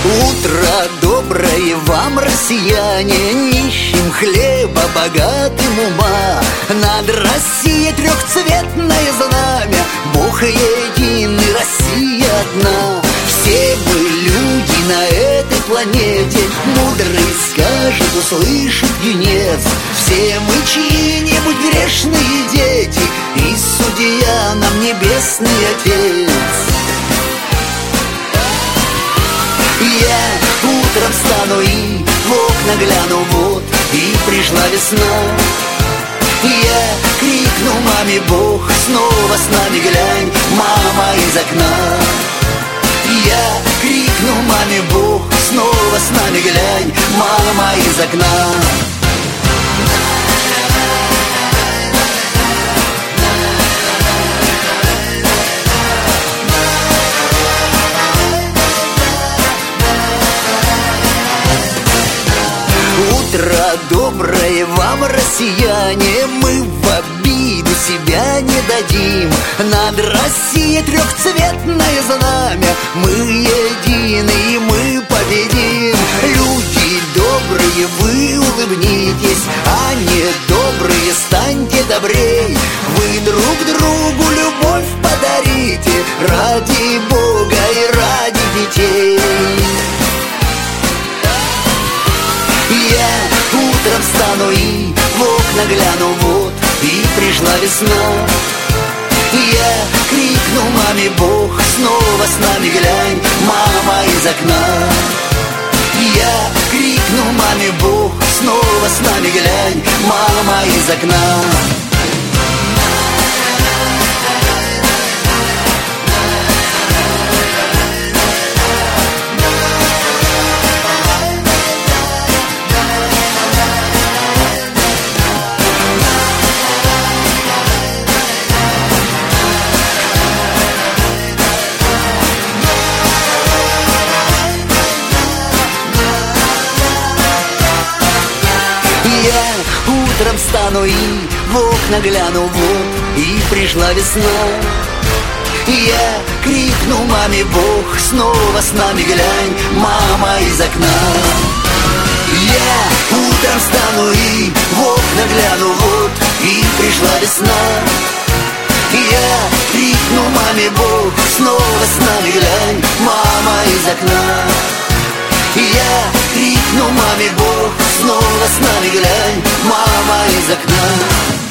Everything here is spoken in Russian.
Утро доброе вам, россияне, нищим хлеба, богатым ума. Над Россией трехцветное знамя, Бог единый, Россия одна. Все мы люди на этой планете, мудрый скажет, услышит юнец. Все мы чьи-нибудь грешные дети, и судья нам небесный Отец. Я утром встану и в окна гляну, вот и пришла весна. Я крикну маме: Бог, снова с нами глянь, мама, из окна. Я крикну маме: Бог, снова с нами глянь, мама, из окна. Утро доброе вам, россияне, мы в обиду себя не дадим. Над Россией трехцветное знамя, мы едины и мы победим. Люди добрые, вы улыбнитесь, а недобрые станьте добрей. Вы друг другу любовь подарите, ради Бога и ради детей. Я утром встану и в окна гляну, вот и пришла весна. Я крикну маме: Бог, снова с нами глянь, мама, из окна. Я крикну маме: Бог, снова с нами глянь, мама, из окна. Я утром встану и в окна гляну, вот и пришла весна. Я крикну маме: Бог, снова с нами глянь, мама, из окна. Я утром встану и в окна гляну, вот и пришла весна. Я крикну маме: Бог, снова с нами глянь, мама, из окна. Я крикну маме: Бог, снова с нами глянь, мама, из окна.